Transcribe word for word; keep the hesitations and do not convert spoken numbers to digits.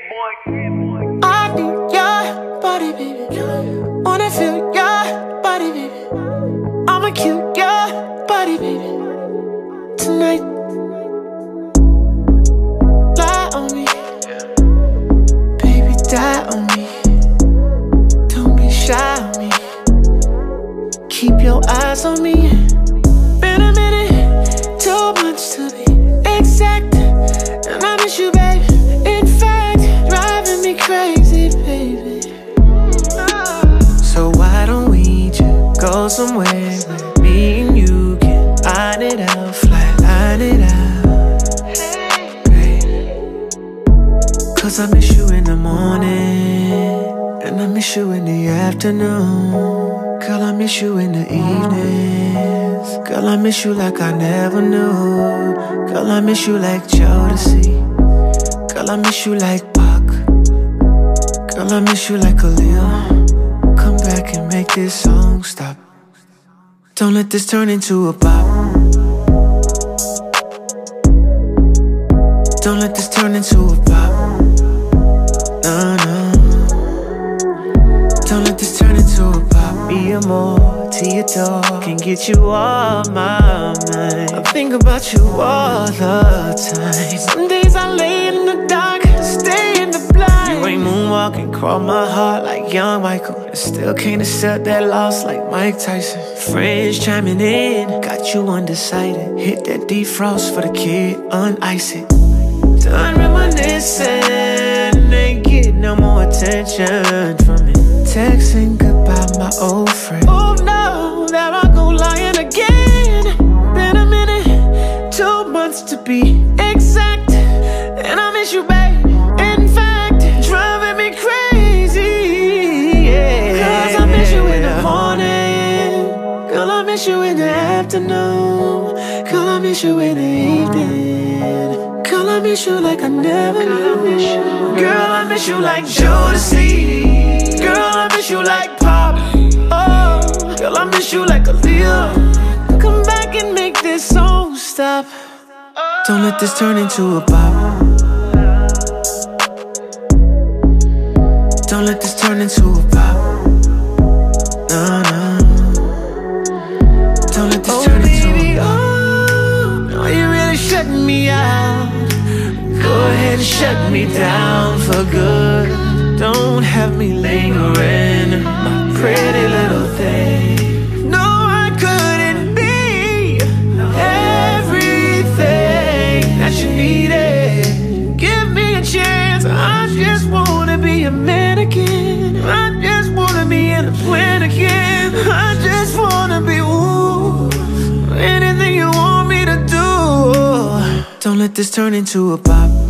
I need your body, baby. Wanna feel your body, baby. I'ma kill your body, baby. Tonight, lie on me, baby, die on me. Don't be shy on me. Keep your eyes on me. Been a minute, too much to be exact, and I miss you, baby. In fact, driving me crazy, baby. So why don't we just go somewhere where me and you can line it out, fly, line it out, baby. Cause I miss you in the morning, and I miss you in the afternoon. Girl, I miss you in the evenings. Girl, I miss you like I never knew. Girl, I miss you like Jodeci. Girl, I miss you like Pac. Girl, I miss you like Khalil. Come back and make this song stop. Don't let this turn into a bop. Don't let this turn into a bop. No, no. Don't let this turn into a pop. Be a more to your door. Can get you off my mind. I think about you all the time. Some days I lay in the dark, stay in the blind. You ain't moonwalking, crawl my heart like young Michael, and still can't accept that loss like Mike Tyson. Friends chiming in, got you undecided. Hit that defrost for the kid, unice it. Done reminiscing, ain't getting no more attention from me. Texting goodbye, my old friend. Oh no, there I go lying again. Been a minute, two months to be exact, and I miss you, babe. In fact, driving me crazy, yeah. Cause I miss you in the morning. Girl, I miss you in the afternoon. Girl, I miss you in the evening. Girl, I miss you like I never knew. Girl, I miss you like Jodeci. Girl, I miss you like Pop. Oh, girl, I miss you like Aaliyah. Come back and make this song stop. Don't let this turn into a bop. Don't let this turn into a bop. No, no. Don't let this oh, turn baby, into a bop. Oh, no, you're really shutting me out. Go ahead and shut me down for good. Don't have me lingering, my pretty little thing. No, I couldn't be everything that you needed. Give me a chance, I just wanna be a mannequin. I just wanna be in a plan again. I just wanna be, ooh, anything you want me to do. Don't let this turn into a bop.